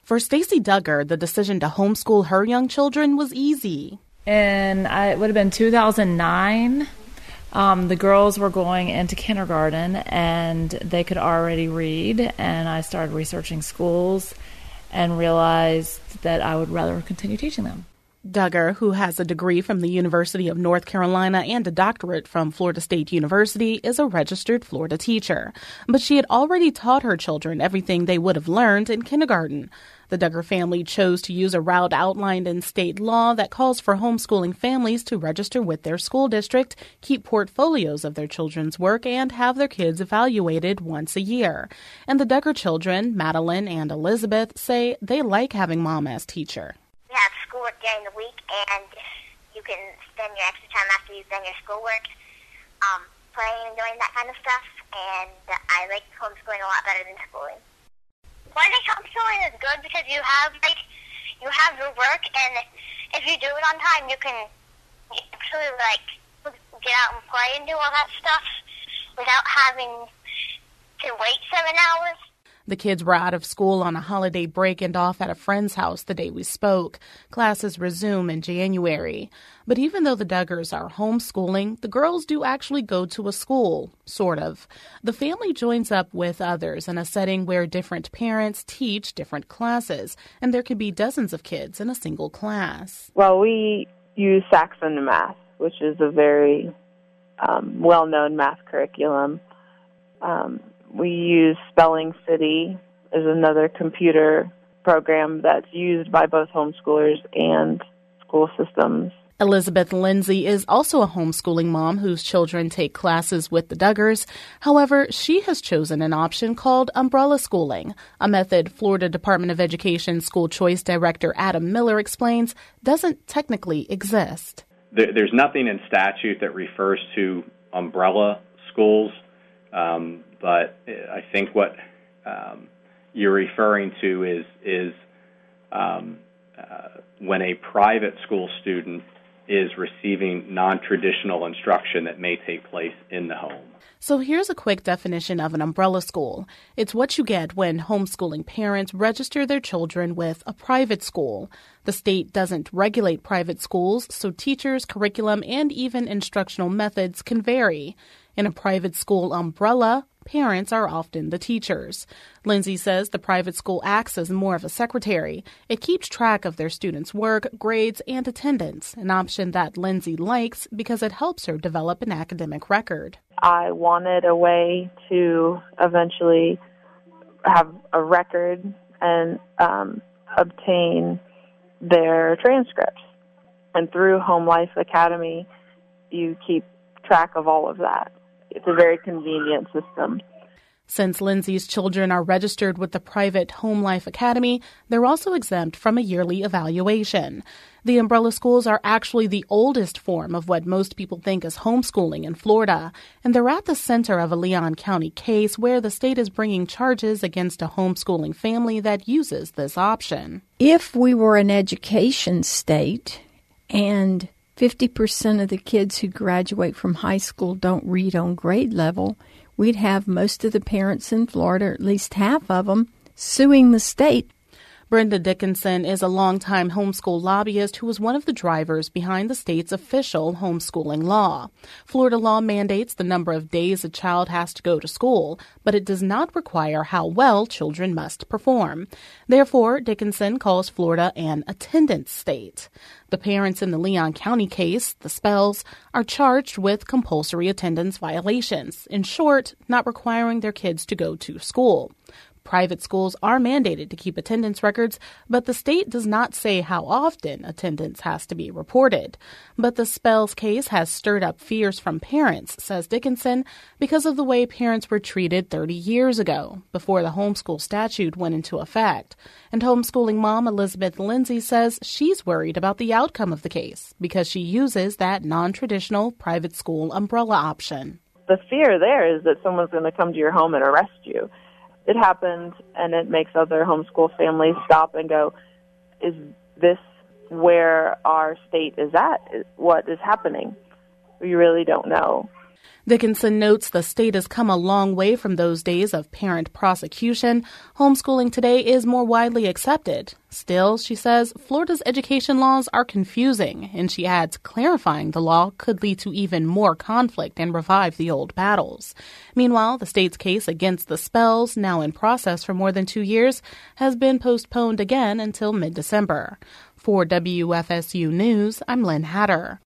For Stacy Duggar, the decision to homeschool her young children was easy. And it would have been 2009. The girls were going into kindergarten, and they could already read, and I started researching schools and realized that I would rather continue teaching them. Duggar, who has a degree from the University of North Carolina and a doctorate from Florida State University, is a registered Florida teacher. But she had already taught her children everything they would have learned in kindergarten. The Duggar family chose to use a route outlined in state law that calls for homeschooling families to register with their school district, keep portfolios of their children's work, and have their kids evaluated once a year. And the Duggar children, Madeline and Elizabeth, say they like having Mom as teacher. We have schoolwork during the week, and you can spend your extra time after you've done your schoolwork playing and doing that kind of stuff, and I like homeschooling a lot better than schooling. Well, I think homeschooling is good because you have your work, and if you do it on time, you can actually get out and play and do all that stuff without having to wait 7 hours. The kids were out of school on a holiday break and off at a friend's house the day we spoke. Classes resume in January. But even though the Duggars are homeschooling, the girls do actually go to a school, sort of. The family joins up with others in a setting where different parents teach different classes, and there can be dozens of kids in a single class. Well, we use Saxon Math, which is a very well-known math curriculum. We use Spelling City as another computer program that's used by both homeschoolers and school systems. Elizabeth Lindsay is also a homeschooling mom whose children take classes with the Duggars. However, she has chosen an option called umbrella schooling, a method Florida Department of Education School Choice Director Adam Miller explains doesn't technically exist. There's nothing in statute that refers to umbrella schools. But I think what you're referring to is when a private school student is receiving non-traditional instruction that may take place in the home. So here's a quick definition of an umbrella school. It's what you get when homeschooling parents register their children with a private school. The state doesn't regulate private schools, so teachers, curriculum, and even instructional methods can vary. In a private school umbrella, parents are often the teachers. Lindsay says the private school acts as more of a secretary. It keeps track of their students' work, grades, and attendance, an option that Lindsay likes because it helps her develop an academic record. I wanted a way to eventually have a record and obtain their transcripts. And through Home Life Academy, you keep track of all of that. It's a very convenient system. Since Lindsay's children are registered with the private Home Life Academy, they're also exempt from a yearly evaluation. The umbrella schools are actually the oldest form of what most people think is homeschooling in Florida, and they're at the center of a Leon County case where the state is bringing charges against a homeschooling family that uses this option. If we were an education state and 50% of the kids who graduate from high school don't read on grade level, we'd have most of the parents in Florida, or at least half of them, suing the state. Brenda Dickinson is a longtime homeschool lobbyist who was one of the drivers behind the state's official homeschooling law. Florida law mandates the number of days a child has to go to school, but it does not require how well children must perform. Therefore, Dickinson calls Florida an attendance state. The parents in the Leon County case, the Spells, are charged with compulsory attendance violations. In short, not requiring their kids to go to school. Private schools are mandated to keep attendance records, but the state does not say how often attendance has to be reported. But the Spells case has stirred up fears from parents, says Dickinson, because of the way parents were treated 30 years ago, before the homeschool statute went into effect. And homeschooling mom Elizabeth Lindsay says she's worried about the outcome of the case because she uses that non-traditional private school umbrella option. The fear there is that someone's going to come to your home and arrest you. It happens, and it makes other homeschool families stop and go, is this where our state is at? What is happening? We really don't know. Dickinson notes the state has come a long way from those days of parent prosecution. Homeschooling today is more widely accepted. Still, she says, Florida's education laws are confusing, and she adds clarifying the law could lead to even more conflict and revive the old battles. Meanwhile, the state's case against the Spells, now in process for more than 2 years, has been postponed again until mid-December. For WFSU News, I'm Lynn Hatter.